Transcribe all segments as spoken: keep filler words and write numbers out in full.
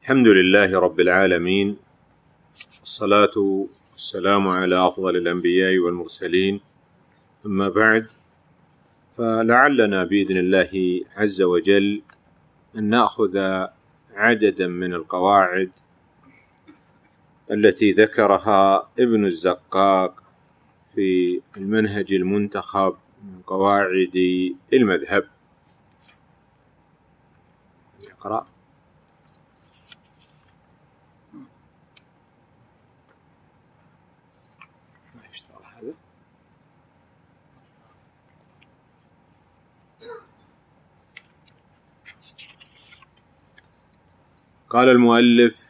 الحمد لله رب العالمين، والصلاة والسلام على أفضل الأنبياء والمرسلين، أما بعد، فلعلنا بإذن الله عز وجل أن نأخذ عددا من القواعد التي ذكرها ابن الزقاق في المنهج المنتخب من قواعد المذهب. اقرأ. قال المؤلف: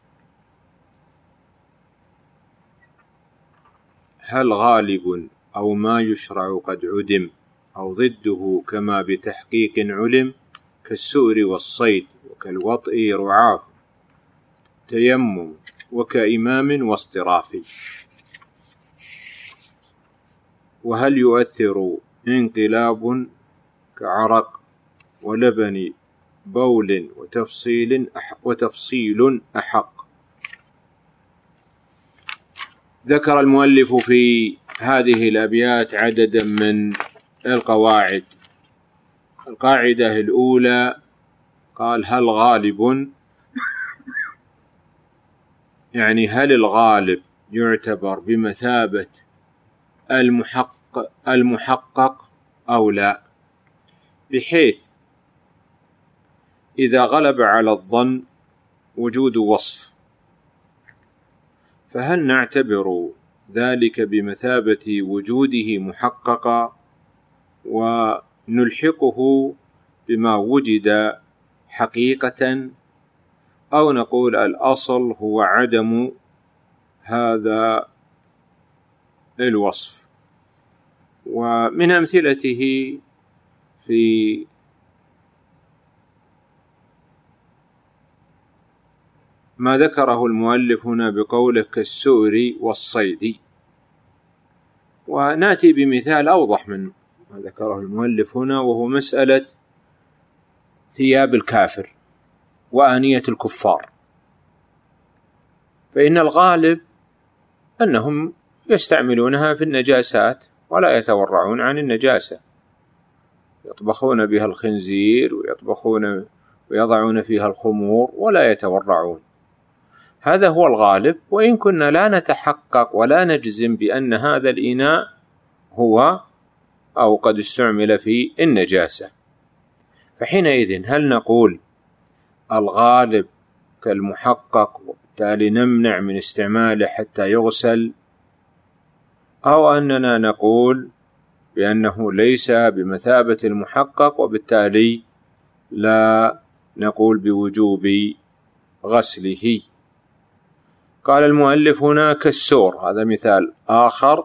هل غالب أو ما يشرع قد عدم أو ضده كما بتحقيق علم كالسؤر والصيد وكالوطء رعاف تيمم وكإمام واصطراف؟ وهل يؤثر انقلاب كعرق ولبن بول وتفصيل وتفصيل أحق؟ ذكر المؤلف في هذه الأبيات عددا من القواعد. القاعدة الأولى قال: هل غالب، يعني هل الغالب يعتبر بمثابة المحقق المحقق أو لا، بحيث إذا غلب على الظن وجود وصف فهل نعتبر ذلك بمثابة وجوده محققا ونلحقه بما وجد حقيقة، أو نقول الأصل هو عدم هذا الوصف؟ ومن أمثلته في ما ذكره المؤلف هنا بقوله كالسؤر والصيد، ونأتي بمثال أوضح من ما ذكره المؤلف هنا، وهو مسألة ثياب الكافر وآنية الكفار. فإن الغالب أنهم يستعملونها في النجاسات ولا يتورعون عن النجاسة، يطبخون بها الخنزير ويطبخون ويضعون فيها الخمور ولا يتورعون. هذا هو الغالب، وإن كنا لا نتحقق ولا نجزم بأن هذا الإناء هو أو قد استعمل في النجاسة، فحينئذ هل نقول الغالب كالمحقق وبالتالي نمنع من استعماله حتى يغسل، أو أننا نقول بأنه ليس بمثابة المحقق وبالتالي لا نقول بوجوب غسله؟ قال المؤلف هنا كالسور، هذا مثال آخر،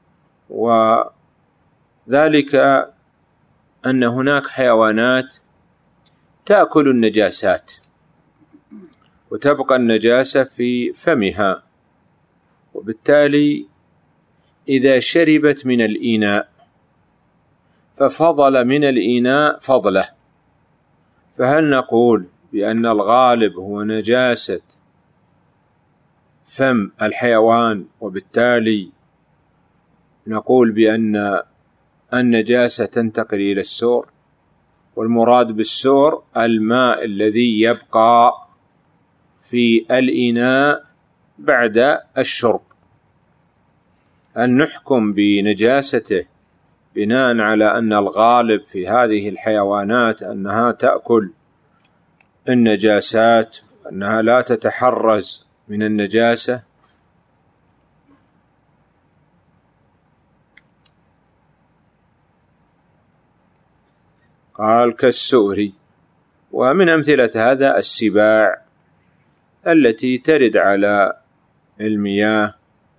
وذلك أن هناك حيوانات تأكل النجاسات وتبقى النجاسة في فمها، وبالتالي إذا شربت من الإناء ففضل من الإناء فضله، فهل نقول بأن الغالب هو نجاسة فم الحيوان وبالتالي نقول بأن النجاسة تنتقل إلى السور؟ والمراد بالسور الماء الذي يبقى في الإناء بعد الشرب. أن نحكم بنجاسته بناء على أن الغالب في هذه الحيوانات أنها تأكل النجاسات، أنها لا تتحرز من النجاسة؟ قال كالسؤر. ومن أمثلة هذا السباع التي ترد على المياه،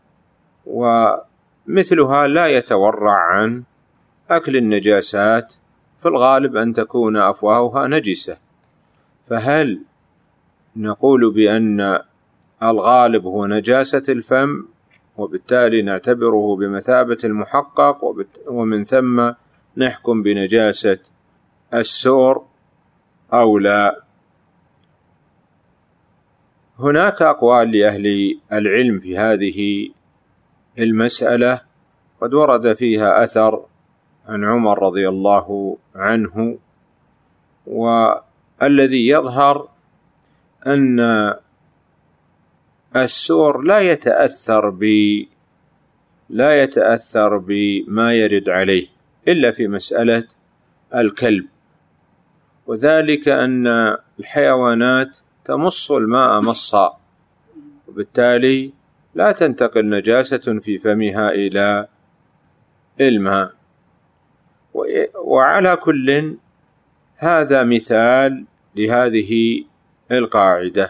ومثلها لا يتورع عن أكل النجاسات، في الغالب أن تكون أفواهها نجسة، فهل نقول بأن الغالب هو نجاسة الفم وبالتالي نعتبره بمثابة المحقق ومن ثم نحكم بنجاسة السور أو لا؟ هناك أقوال لأهل العلم في هذه المسألة، قد ورد فيها أثر عن عمر رضي الله عنه، والذي يظهر أن السور لا يتأثر ب لا يتأثر بما يرد عليه إلا في مسألة الكلب، وذلك أن الحيوانات تمص الماء مصا، وبالتالي لا تنتقل نجاسة في فمها إلى الماء. وعلى كل هذا مثال لهذه القاعدة.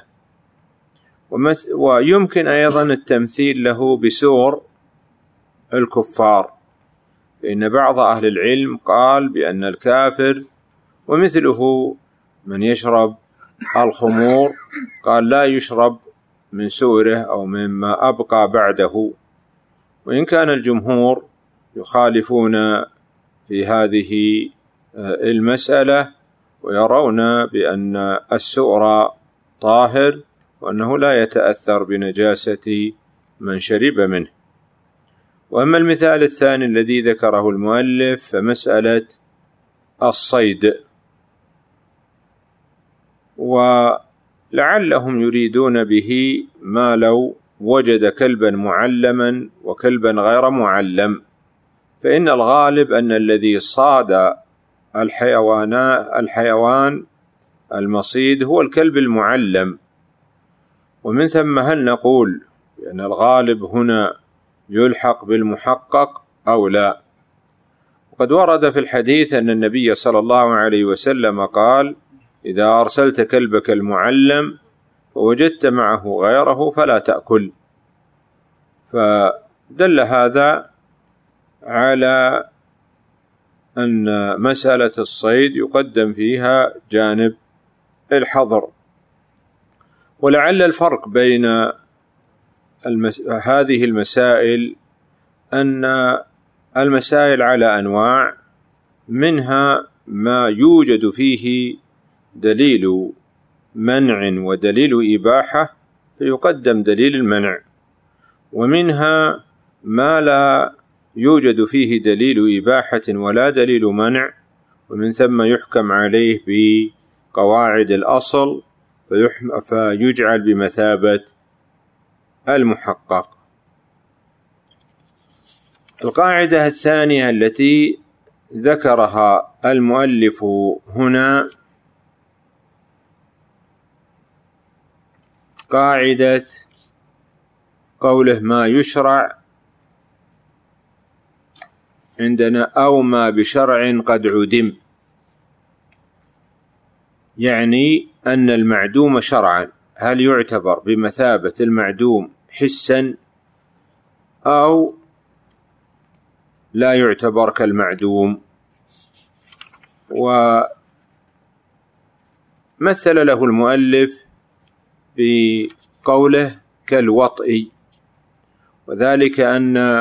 ويمكن أيضا التمثيل له بسور الكفار، فإن بعض أهل العلم قال بأن الكافر ومثله من يشرب الخمور قال لا يشرب من سوره أو مما أبقى بعده، وإن كان الجمهور يخالفون في هذه المسألة ويرون بأن السؤر طاهر وأنه لا يتأثر بنجاسة من شرب منه. وأما المثال الثاني الذي ذكره المؤلف فمسألة الصيد، ولعلهم يريدون به ما لو وجد كلبا معلما وكلبا غير معلم، فإن الغالب أن الذي صاد الحيوان الحيوان المصيد هو الكلب المعلم، ومن ثم هل نقول بأن الغالب هنا يلحق بالمحقق أو لا؟ وقد ورد في الحديث أن النبي صلى الله عليه وسلم قال: إذا أرسلت كلبك المعلم ووجدت معه غيره فلا تأكل. فدل هذا على أن مسألة الصيد يقدم فيها جانب الحظر. ولعل الفرق بين المس... هذه المسائل أن المسائل على أنواع، منها ما يوجد فيه دليل منع ودليل إباحة فيقدم دليل المنع، ومنها ما لا يوجد فيه دليل إباحة ولا دليل منع، ومن ثم يحكم عليه بقواعد الأصل فيجعل بمثابة المحقق. القاعدة الثانية التي ذكرها المؤلف هنا قاعدة قوله ما يشرع عندنا أو ما بشرع قد عدم، يعني أن المعدوم شرعا هل يعتبر بمثابة المعدوم حسا أو لا يعتبر كالمعدوم. ومثل له المؤلف بقوله كالوطئ، وذلك أن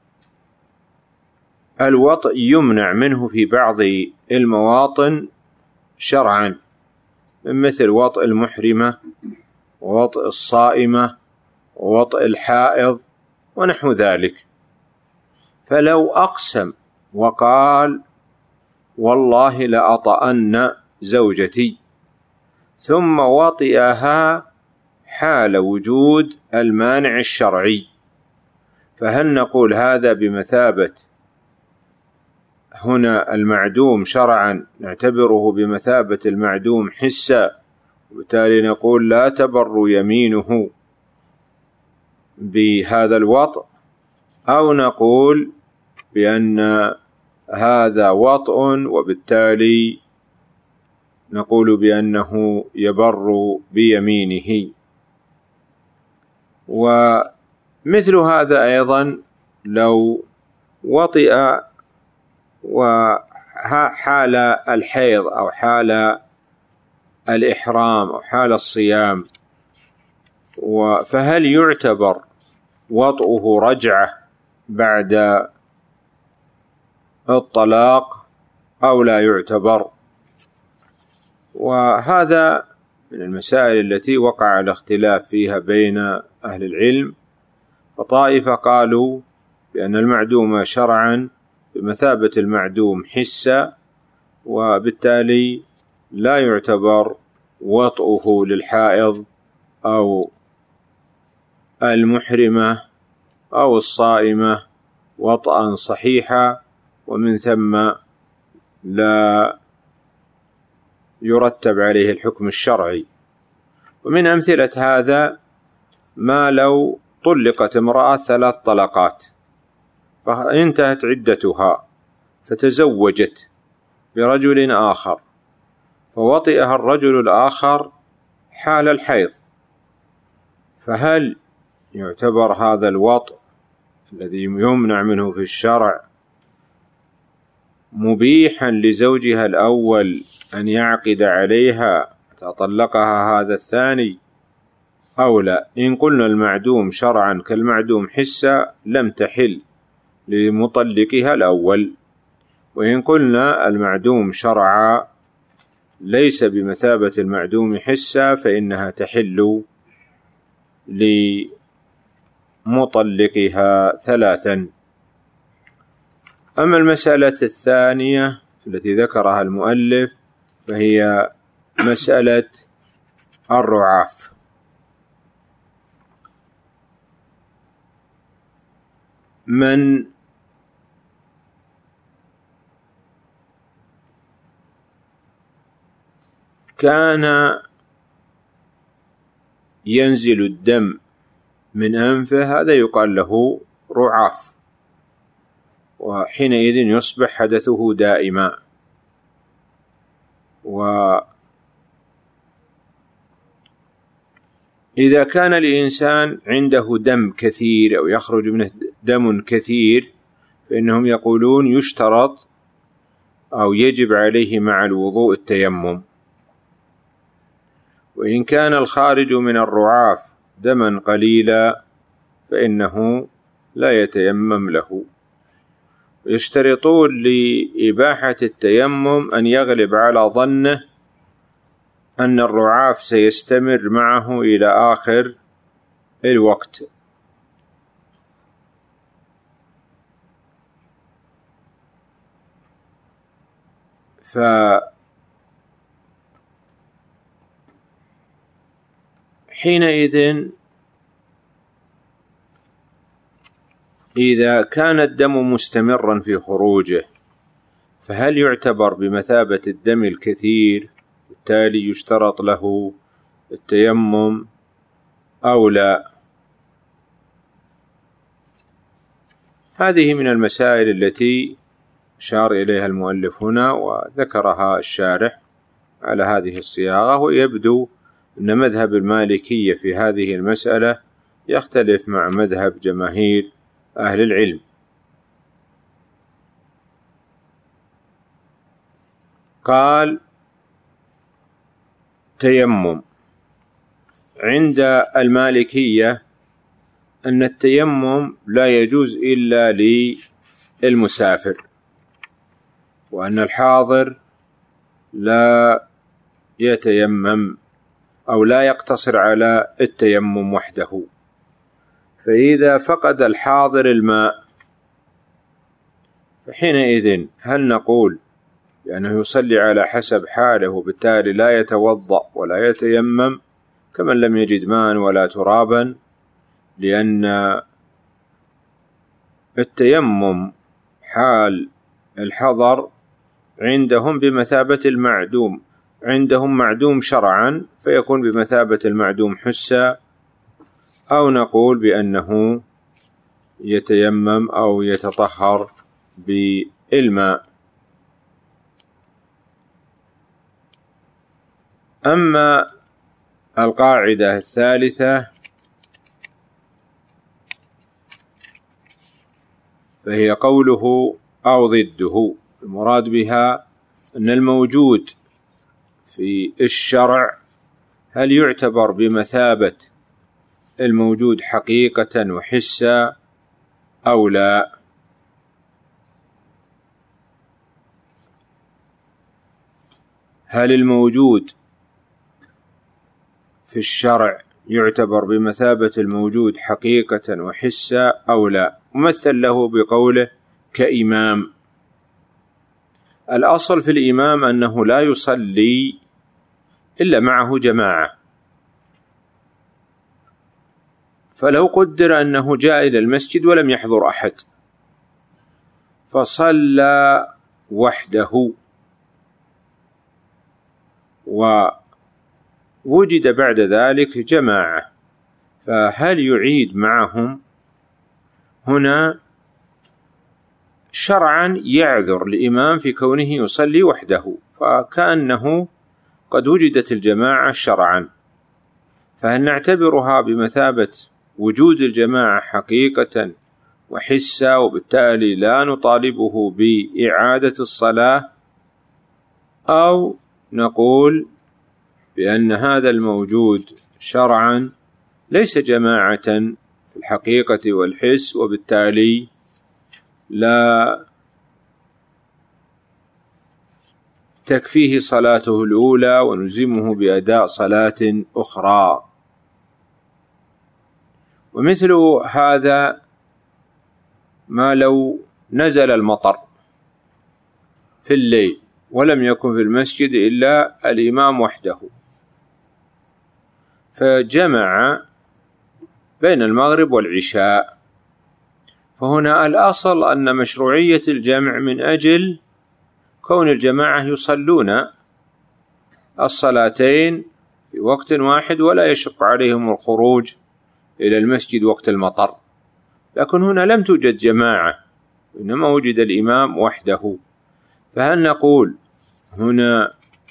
الوطئ يمنع منه في بعض المواطن شرعا، مثل وطئ المحرمة ووطئ الصائمة ووطئ الحائض ونحو ذلك. فلو أقسم وقال والله لأطأن زوجتي ثم وطئها حال وجود المانع الشرعي، فهل نقول هذا بمثابة هنا المعدوم شرعا نعتبره بمثابة المعدوم حسا، وبالتالي نقول لا تبر يمينه بهذا الوطء، أو نقول بأن هذا وطء وبالتالي نقول بأنه يبر بيمينه؟ ومثل هذا أيضا لو وطئ وحال الحيض أو حال الإحرام أو حال الصيام، فهل يعتبر وطئه رجعة بعد الطلاق أو لا يعتبر؟ وهذا من المسائل التي وقع الاختلاف فيها بين أهل العلم. فطائفة قالوا بأن المعدوم شرعا بمثابة المعدوم حسا، وبالتالي لا يعتبر وطئه للحائض أو المحرمة أو الصائمة وطئا صحيحا، ومن ثم لا يرتب عليه الحكم الشرعي. ومن أمثلة هذا ما لو طلقت امرأة ثلاث طلقات فانتهت عدتها فتزوجت برجل آخر، فوطئها الرجل الآخر حال الحيض، فهل يعتبر هذا الوطء الذي يمنع منه في الشرع مبيحا لزوجها الأول أن يعقد عليها تطلقها هذا الثاني أو لا؟ إن قلنا المعدوم شرعا كالمعدوم حسا لم تحل لمطلقها الأول، وإن قلنا المعدوم شرعا ليس بمثابة المعدوم حسا فإنها تحل لمطلقها ثلاثا. أما المسألة الثانية التي ذكرها المؤلف فهي مسألة الرعاف. من كان ينزل الدم من أنفه هذا يقال له رعاف، وحينئذ يصبح حدثه دائما. وإذا كان الإنسان عنده دم كثير أو يخرج منه دم كثير فإنهم يقولون يشترط أو يجب عليه مع الوضوء التيمم. وإن كان الخارج من الرعاف دما قليلا فإنه لا يتيمم له. يشترطون لإباحة التيمم أن يغلب على ظنه أن الرعاف سيستمر معه إلى آخر الوقت، فحينئذ إذا كان الدم مستمرا في خروجه فهل يعتبر بمثابة الدم الكثير بالتالي يشترط له التيمم أو لا؟ هذه من المسائل التي أشار إليها المؤلف هنا وذكرها الشارح على هذه الصياغة. ويبدو أن مذهب المالكية في هذه المسألة يختلف مع مذهب جماهير أهل العلم. قال تيمم. عند المالكية أن التيمم لا يجوز إلا للمسافر، وأن الحاضر لا يتيمم أو لا يقتصر على التيمم وحده. فإذا فقد الحاضر الماء فحينئذ هل نقول لأنه يصلي على حسب حاله وبالتالي لا يتوضأ ولا يتيمم كمن لم يجد ماء ولا ترابا؟ لأن التيمم حال الحضر عندهم بمثابة المعدوم، عندهم معدوم شرعا فيكون بمثابة المعدوم حسا، أو نقول بأنه يتيمم أو يتطهر بالماء. أما القاعدة الثالثة فهي قوله أو ضده. المراد بها أن الموجود في الشرع هل يعتبر بمثابة الموجود حقيقة وحسا أو لا؟ هل الموجود في الشرع يعتبر بمثابة الموجود حقيقة وحسا أو لا، ومثل له بقوله كإمام. الأصل في الإمام أنه لا يصلي إلا معه جماعة، فلو قدر أنه جاء إلى المسجد ولم يحضر أحد فصلى وحده ووجد بعد ذلك جماعة، فهل يعيد معهم؟ هنا شرعا يعذر الإمام في كونه يصلي وحده، فكأنه قد وجدت الجماعة شرعا، فهل نعتبرها بمثابة وجود الجماعة حقيقة وحسا وبالتالي لا نطالبه بإعادة الصلاة، أو نقول بأن هذا الموجود شرعا ليس جماعة في الحقيقة والحس وبالتالي لا تكفيه صلاته الأولى ونلزمه بأداء صلاة أخرى؟ ومثل هذا ما لو نزل المطر في الليل ولم يكن في المسجد إلا الإمام وحده، فجمع بين المغرب والعشاء، فهنا الأصل أن مشروعية الجمع من أجل كون الجماعة يصلون الصلاتين في وقت واحد ولا يشق عليهم الخروج إلى المسجد وقت المطر. لكن هنا لم توجد جماعة، إنما وجد الإمام وحده، فهل نقول هنا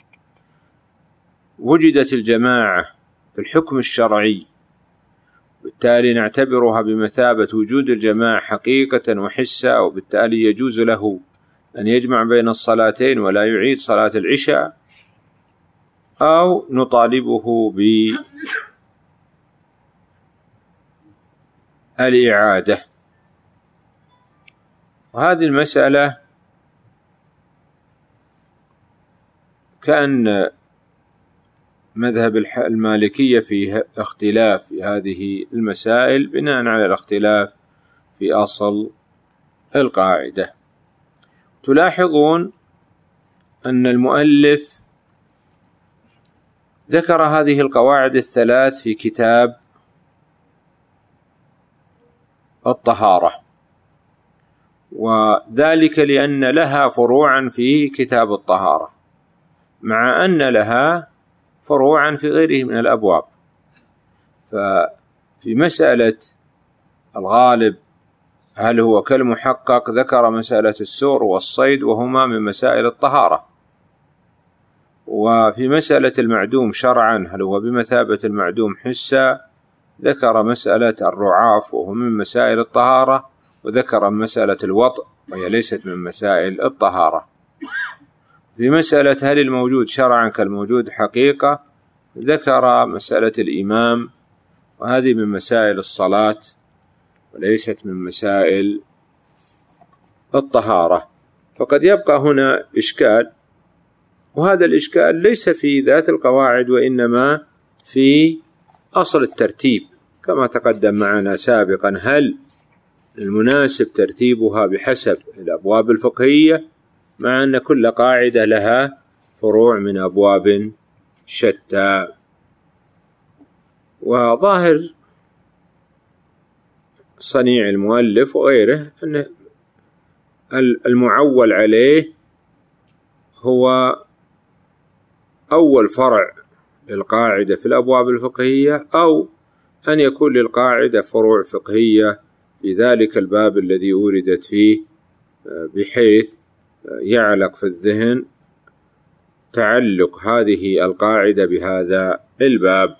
وجدت الجماعة في الحكم الشرعي بالتالي نعتبرها بمثابة وجود الجماعة حقيقة وحسا، وبالتالي يجوز له أن يجمع بين الصلاتين ولا يعيد صلاة العشاء، أو نطالبه بالإعادة؟ وهذه المسألة كأن مذهب المالكية فيه اختلاف في هذه المسائل بناء على الاختلاف في أصل القاعدة. تلاحظون أن المؤلف ذكر هذه القواعد الثلاث في كتاب الطهارة، وذلك لأن لها فروعا في كتاب الطهارة مع أن لها فروعا في غيره من الأبواب. ففي مسألة الغالب هل هو كالمحقق ذكر مسألة السور والصيد وهما من مسائل الطهارة، وفي مسألة المعدوم شرعا هل هو بمثابة المعدوم حسا ذكر مسألة الرعاف وهو من مسائل الطهارة، وذكر مسألة الوطء وهي ليست من مسائل الطهارة. في مسألة هل الموجود شرعا كالموجود حقيقة ذكر مسألة الإمام، وهذه من مسائل الصلاة وليست من مسائل الطهارة. فقد يبقى هنا إشكال، وهذا الإشكال ليس في ذات القواعد وإنما في أصل الترتيب كما تقدم معنا سابقا. هل المناسب ترتيبها بحسب الأبواب الفقهية مع أن كل قاعدة لها فروع من أبواب شتى؟ وظاهر صنيع المؤلف وغيره أن المعول عليه هو أول فرع للقاعدة في الأبواب الفقهية، أو أن يكون للقاعدة فروع فقهية في ذلك الباب الذي أوردت فيه، بحيث يعلق في الذهن تعلق هذه القاعدة بهذا الباب.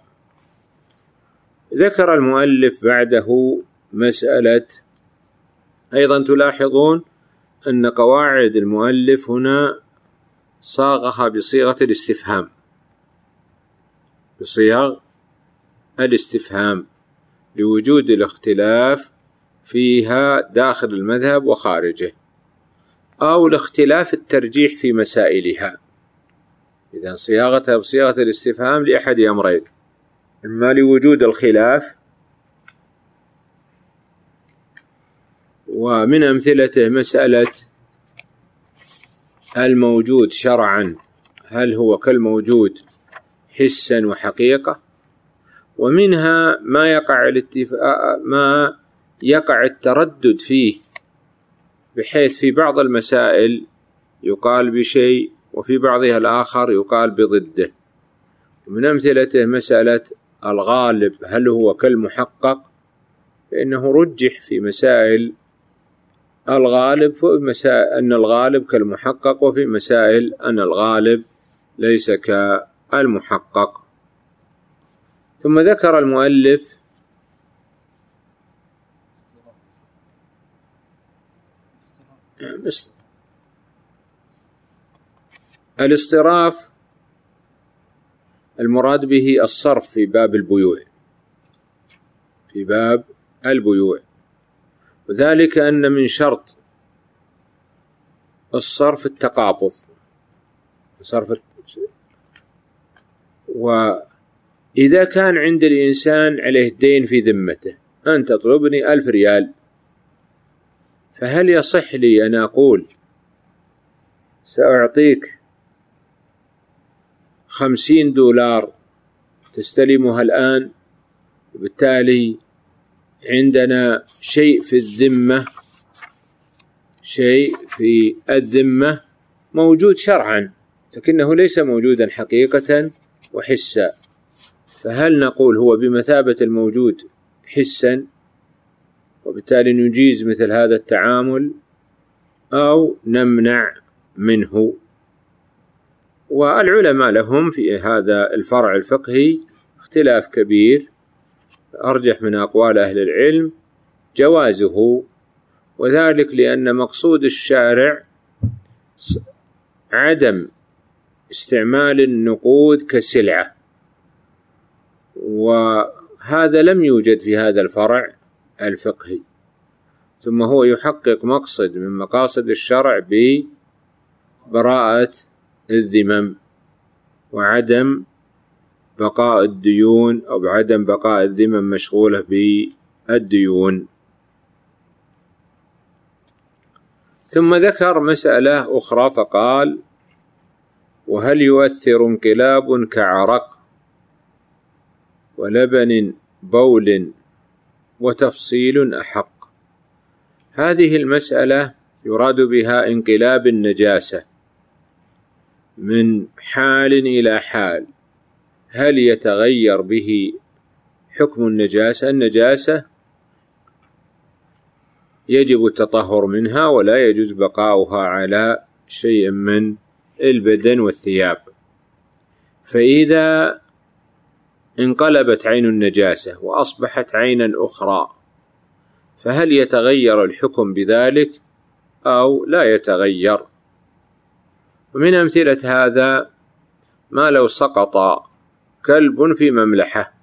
ذكر المؤلف بعده مسألة أيضا تلاحظون أن قواعد المؤلف هنا صاغها بصيغة الاستفهام، بصيغ الاستفهام لوجود الاختلاف فيها داخل المذهب وخارجه، أو لاختلاف الترجيح في مسائلها. إذن صياغتها بصيغة الاستفهام لأحد أمرين: إما لوجود الخلاف، ومن أمثلته مسألة الموجود شرعا هل هو كالموجود حسا وحقيقة، ومنها ما يقع الاتفاق ما يقع التردد فيه، بحيث في بعض المسائل يقال بشيء وفي بعضها الآخر يقال بضده. ومن أمثلته مسألة الغالب هل هو كالمحقق، فإنه رجح في مسائل الغالب في مسائل أن الغالب كالمحقق، وفي مسائل أن الغالب ليس كالمحقق. ثم ذكر المؤلف الاصطراف المراد به الصرف في باب البيوع في باب البيوع وذلك أن من شرط الصرف التقابض صرف. وإذا كان عند الإنسان عليه دين في ذمته، أنت تطلبني ألف ريال، فهل يصح لي أن أقول سأعطيك خمسين دولار تستلمها الآن، وبالتالي عندنا شيء في الذمة شيء في الذمة موجود شرعا لكنه ليس موجودا حقيقة وحسا، فهل نقول هو بمثابة الموجود حسا وبالتالي نجيز مثل هذا التعامل، أو نمنع منه؟ والعلماء لهم في هذا الفرع الفقهي اختلاف كبير، أرجح من أقوال أهل العلم جوازه، وذلك لأن مقصود الشارع عدم استعمال النقود كسلعة، وهذا لم يوجد في هذا الفرع الفقهي. ثم هو يحقق مقصد من مقاصد الشرع ببراءة الذمم وعدم بقاء الديون، أو بعدم بقاء الذمم مشغولة بالديون. ثم ذكر مسألة أخرى فقال: وهل يؤثر انقلاب كعرق ولبن بول وتفصيل أحق؟ هذه المسألة يراد بها انقلاب النجاسة من حال إلى حال، هل يتغير به حكم النجاسة؟ النجاسة يجب التطهر منها ولا يجوز بقاؤها على شيء من البدن والثياب. فإذا انقلبت عين النجاسة وأصبحت عينا أخرى، فهل يتغير الحكم بذلك أو لا يتغير؟ ومن أمثلة هذا ما لو سقط كلب في مملحة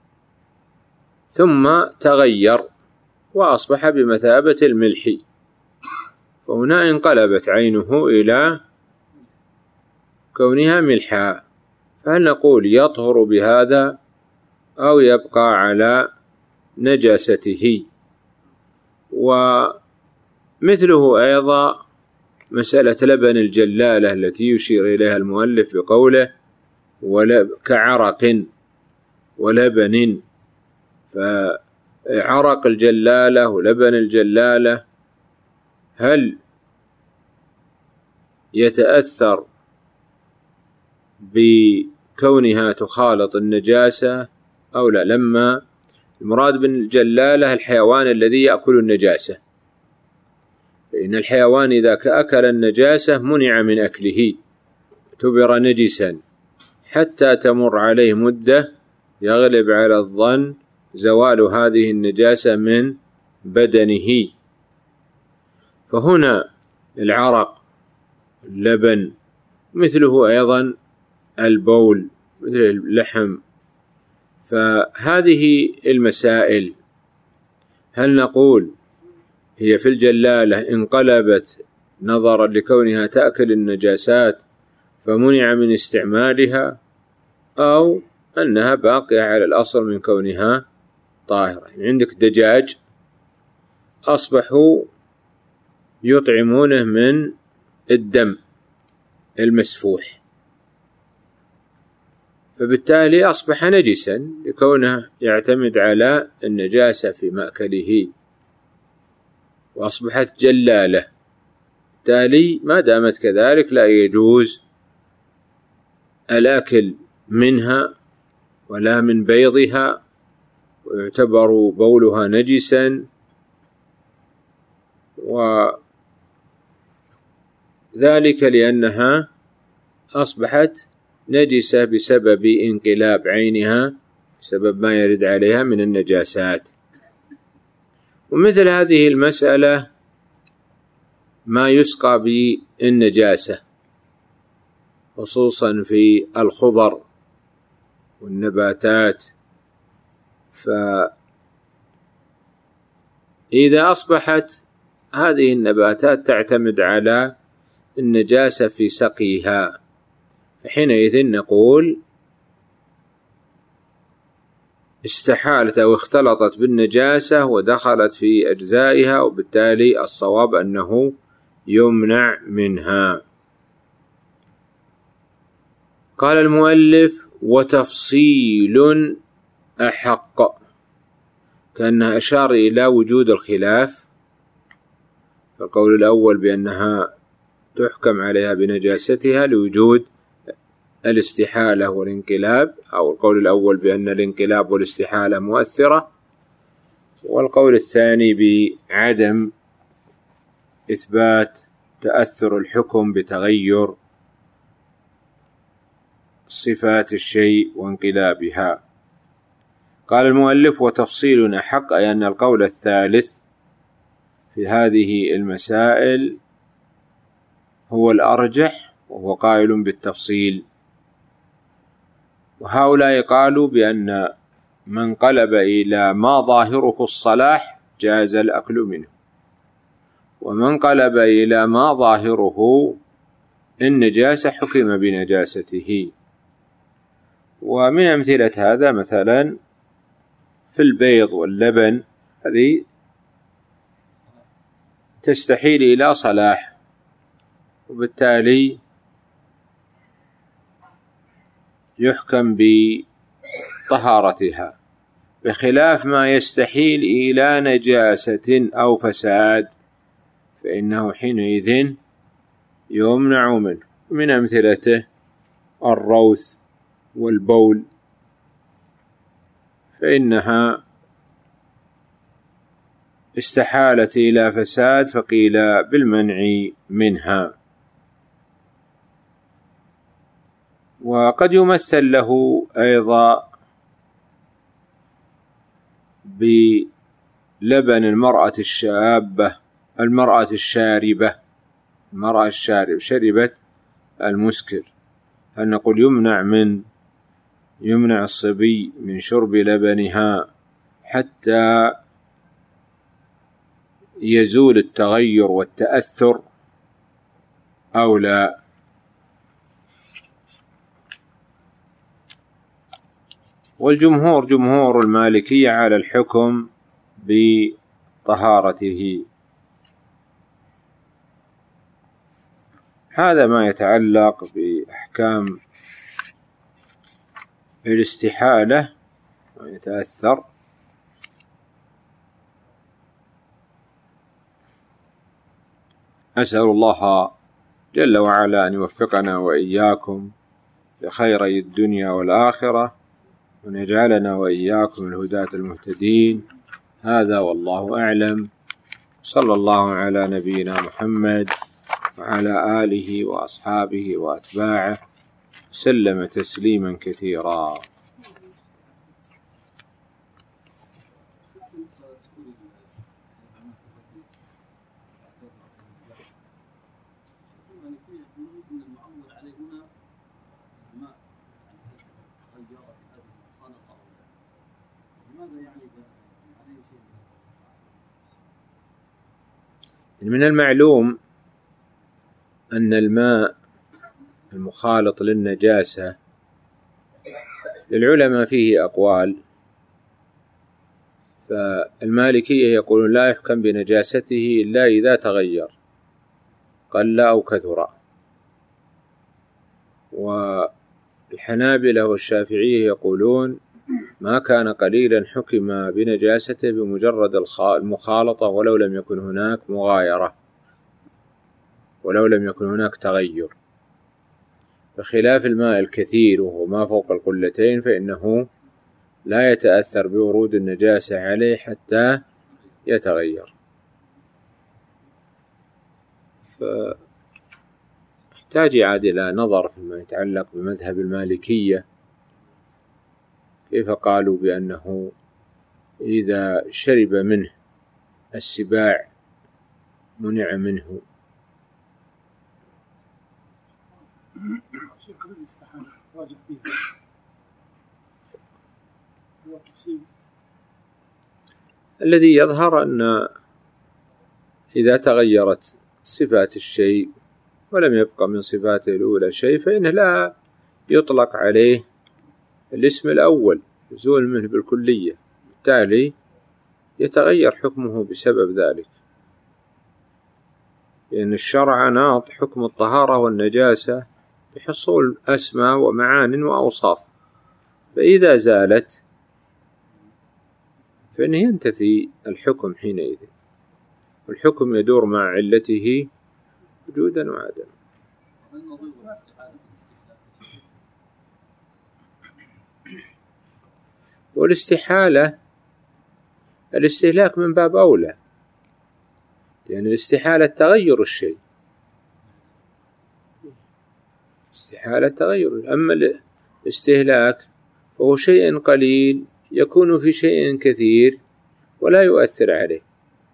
ثم تغير وأصبح بمثابة الملح، فهنا انقلبت عينه إلى كونها ملحا، فهل نقول يطهر بهذا أو يبقى على نجاسته؟ ومثله أيضا مسألة لبن الجلالة التي يشير إليها المؤلف بقوله كعرق ولبن، فعرق الجلالة ولبن الجلالة هل يتأثر بكونها تخالط النجاسة أو لا؟ لما المراد بالجلالة الحيوان الذي يأكل النجاسة، فإن الحيوان إذا أكل النجاسة منع من أكله، اعتبر نجسا حتى تمر عليه مدة يغلب على الظن زوال هذه النجاسة من بدنه. فهنا العرق، اللبن، مثله أيضا البول، مثل اللحم. فهذه المسائل هل نقول هي في الجلالة انقلبت نظرا لكونها تأكل النجاسات فمنع من استعمالها، أو أنها باقية على الأصل من كونها طاهرة. يعني عندك دجاج أصبحوا يطعمونه من الدم المسفوح، فبالتالي أصبح نجسا لكونه يعتمد على النجاسة في مأكله، وأصبحت جلالة. بالتالي ما دامت كذلك لا يجوز الأكل منها ولا من بيضها، ويعتبر بولها نجسا، وذلك لأنها أصبحت نجسة بسبب انقلاب عينها، بسبب ما يرد عليها من النجاسات. ومثل هذه المسألة ما يسقى بالنجاسة، خصوصا في الخضر والنباتات. فإذا أصبحت هذه النباتات تعتمد على النجاسة في سقيها، فحينئذ نقول استحالت أو اختلطت بالنجاسة ودخلت في أجزائها، وبالتالي الصواب أنه يمنع منها. قال المؤلف: وتفصيل أحق، كأنه أشار إلى وجود الخلاف. فالقول الأول بأنها تحكم عليها بنجاستها لوجود الاستحالة والانقلاب، أو القول الأول بأن الانقلاب والاستحالة مؤثرة، والقول الثاني بعدم إثبات تأثر الحكم بتغير صفات الشيء وانقلابها. قال المؤلف: وتفصيل أحق، أي أن القول الثالث في هذه المسائل هو الأرجح، وهو قائل بالتفصيل. وهؤلاء قالوا بأن من قلب إلى ما ظاهره الصلاح جاز الأكل منه، ومن قلب إلى ما ظاهره النجاسة حكم بنجاسته. ومن أمثلة هذا مثلا في البيض واللبن، هذه تستحيل إلى صلاح، وبالتالي يحكم بطهارتها، بخلاف ما يستحيل إلى نجاسة أو فساد، فإنه حينئذ يمنع منه. من أمثلته الروث والبول، فإنها استحالت إلى فساد فقيل بالمنع منها. وقد يمثل له أيضا بلبن المرأة الشابة، المرأة الشاربة، المرأة الشاربة شربت المسكر، هل نقول يمنع من يمنع الصبي من شرب لبنها حتى يزول التغير والتأثر أو لا؟ والجمهور جمهور المالكية على الحكم بطهارته. هذا ما يتعلق بأحكام الاستحالة ويتأثر. أسأل الله جل وعلا أن يوفقنا وإياكم لخيري الدنيا والآخرة، وأن يجعلنا وإياكم الهداة المهتدين. هذا والله أعلم، صلى الله على نبينا محمد وعلى آله وأصحابه وأتباعه سلم تسليما كثيرا. من المعلوم أن الماء المخالط للنجاسة للعلماء فيه أقوال، فالمالكية يقولون لا يحكم بنجاسته إلا إذا تغير قل أو كثر، والحنابلة والشافعية يقولون ما كان قليلا حكم بنجاسته بمجرد المخالطة ولو لم يكن هناك مغايرة، ولو لم يكن هناك تغير، بخلاف الماء الكثير وهو ما فوق القلتين فإنه لا يتأثر بورود النجاسة عليه حتى يتغير. فاحتاج عاد إلى نظر فيما يتعلق بمذهب المالكية، كيف قالوا بأنه إذا شرب منه السباع منع منه. الذي يظهر أن إذا تغيرت صفات الشيء ولم يبقى من صفاته الأولى شيء فإنه لا يطلق عليه الاسم الأول، يزول منه بالكلية، بالتالي يتغير حكمه بسبب ذلك، لأن الشرع ناط حكم الطهارة والنجاسة بحصول أسماء ومعان وأوصاف، فإذا زالت فإنه ينتفي الحكم حينئذ، والحكم يدور مع علته وجودا وعدما. والاستحالة الاستهلاك من باب أولى، لأن الاستحالة تغير الشيء، استحالة تغير، أما الاستهلاك فهو شيء قليل يكون في شيء كثير ولا يؤثر عليه،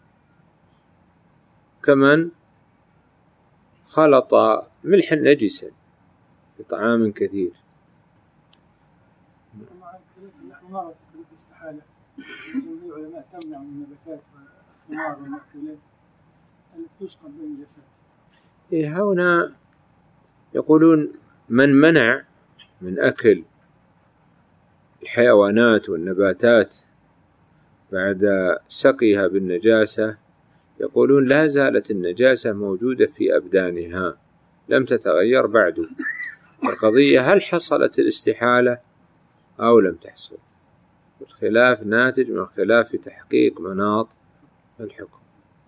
كمن خلط ملحا نجسا بطعام كثير. العلماء تمنع من النباتات والثمار والمأكولات التي تسقط بالنجاسات. إيه هنا يقولون من منع من أكل الحيوانات والنباتات بعد سقيها بالنجاسة، يقولون لا زالت النجاسة موجودة في أبدانها لم تتغير بعد. القضية هل حصلت الاستحالة أو لم تحصل؟ الخلاف ناتج من خلاف في تحقيق مناط الحكم.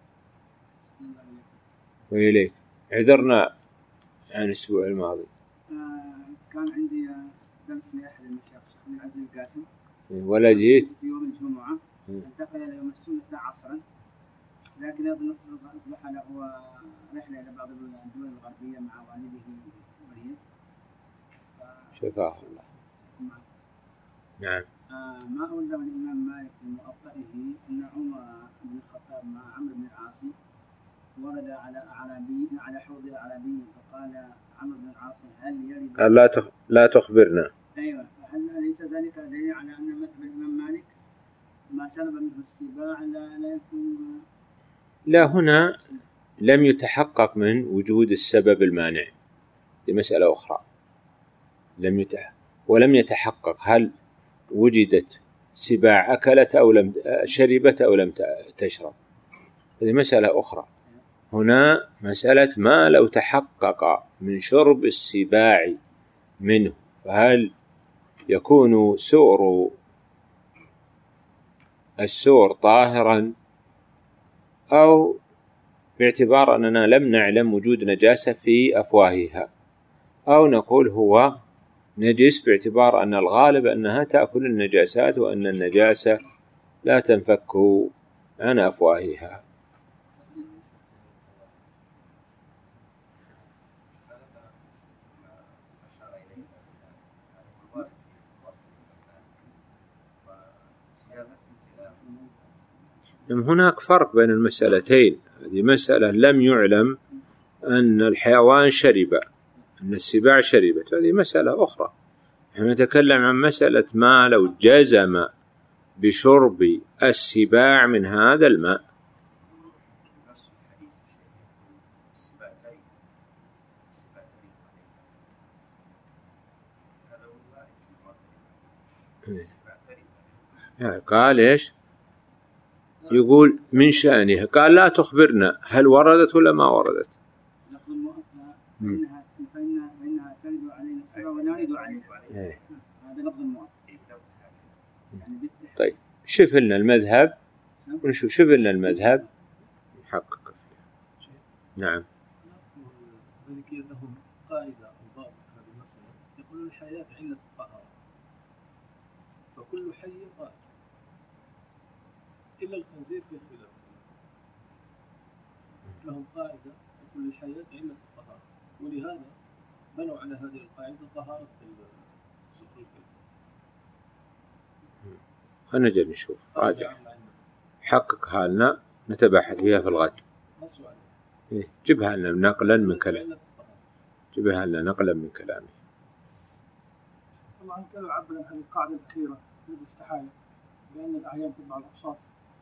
وإليك عذرنا عن الأسبوع الماضي. آه كان عندي درس لأحد المشايخ الشيخ عبد العزيز القاسم، ولا جيت في يوم الجمعة، انتقل إلى يوم السبت عصرا، لكن أيضا أصبح له رحلة إلى بعض الدول الغربية مع والده مريض. شفاه الله. نعم. آه ما أولى الإمام مالك في مؤطئه أن عمر بن الخطاب مع عمرو بن العاص ورد على أعرابي على حوض أعرابي، فقال عمرو بن العاص هل يرد؟ قال لا تخ... لا تخبرنا. أيوة، هل ليس ذلك دليل على أن مذهب الإمام مالك ما شرب منه السباع لا لا يكون؟ لا، هنا لم يتحقق من وجود السبب المانع، دي مسألة أخرى. لم يتحقق ولم يتحقق هل وجدت سباع أكلت أو لم شربت أو لم تشرب، هذه مسألة أخرى. هنا مسألة ما لو تحقق من شرب السباع منه، فهل يكون سؤر السؤر طاهرا، أو باعتبار أننا لم نعلم وجود نجاسة في أفواهها، أو نقول هو نجس باعتبار أن الغالب أنها تأكل النجاسات وأن النجاسة لا تنفك عن أفواهها. هناك فرق بين المسألتين، هذه مسألة لم يعلم أن الحيوان شرب، أن السباع شربت، هذه مسألة أخرى. نحن نتكلم عن مسألة ما لو جزم بشرب السباع من هذا الماء. يعني قال إيش؟ يقول من شأنها، قال لا تخبرنا هل وردت ولا ما وردت. لفظ المؤكد فإنها فإنها فإنها ترد علينا السبع ولا نرد عليها. هذا لفظ المؤكد. طيب شوف لنا المذهب ونشوف شوف لنا المذهب نحقق فيه. نعم. المالكية لهم قاعدة أو ضابط في هذه المسألة، يقولون الحياة علة الطهارة، فكل حي طاهر إلا الخنزير في الخلاف. لهم قاعدة تقول الحياة علة الطهارة، ولهذا بنوا على هذه القاعدة طهارة سكر الكلب. خلنا نجي نشوف راجع حققها لنا نتباحث فيها في الغد. إيه جبها لنا نقلا من كلام جبها لنا نقلا من كلامه. طبعا كانوا يعبر عن هذه القاعدة الأخيرة بالاستحالة بأن الأعيان تتبع الأوصاف.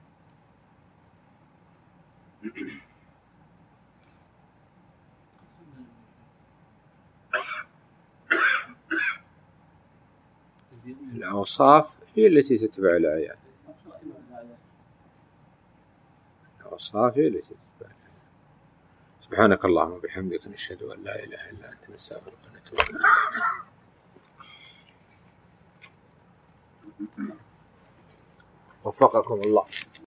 الأوصاف هي التي تتبع الأعيان. الأوصاف هي التي تتبع الأعيان. سبحانك اللهم وبحمدك نشهد أن لا إله إلا أنت نستغفرك ونتوب إليك. وفقكم الله.